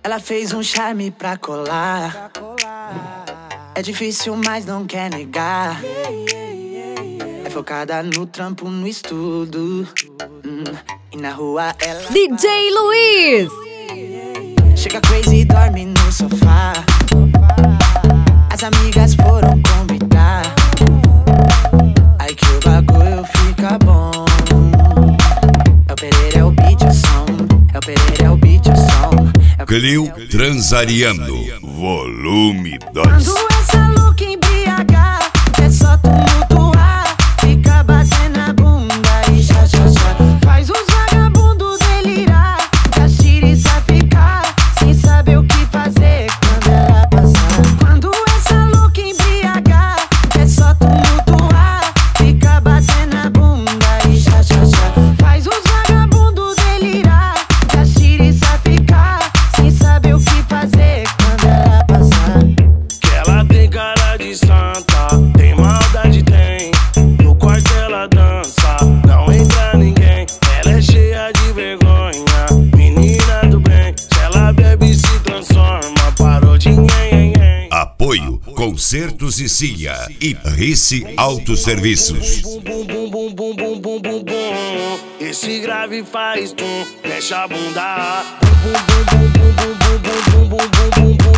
Ela fez um charme pra colar. É difícil, mas não quer negar. É focada no trampo, no estudo. E na rua ela DJ Luiz. chega crazy e dorme no sofá. As amigas foram convidar. Aí que o bagulho fica bom. É o Pereira, é o beat, o som. É o Pereira, é o beat, o som. Clio Transariano, volume 2. Quando essa louca embriagar, é só tumultuar. Fica batendo a bunda e já, já, já. Faz os vagabundos delirar. A xiriça ficar sem saber o que fazer quando ela passar. Quando essa louca embriagar, é só tumultuar. Fica batendo a bunda e já, já, já. Faz os vagabundos delirar. A xiriça ficar sem saber o que fazer quando ela passar. Que ela tem cara de santa, tem maldade, tem. No quarto ela dança, não entra ninguém. Ela é cheia de vergonha, menina do bem. Se ela bebe se transforma, parou de nhen. Apoio Concertos e Cia e Rice Autosserviços. Bum, bum, bum, bum, bum, bum, bum, bum, bum. Esse grave faz tum, mexe a bunda. Bum, bum, bum, bum, bum, bum, bum, bum, bum, bum, bum, bum.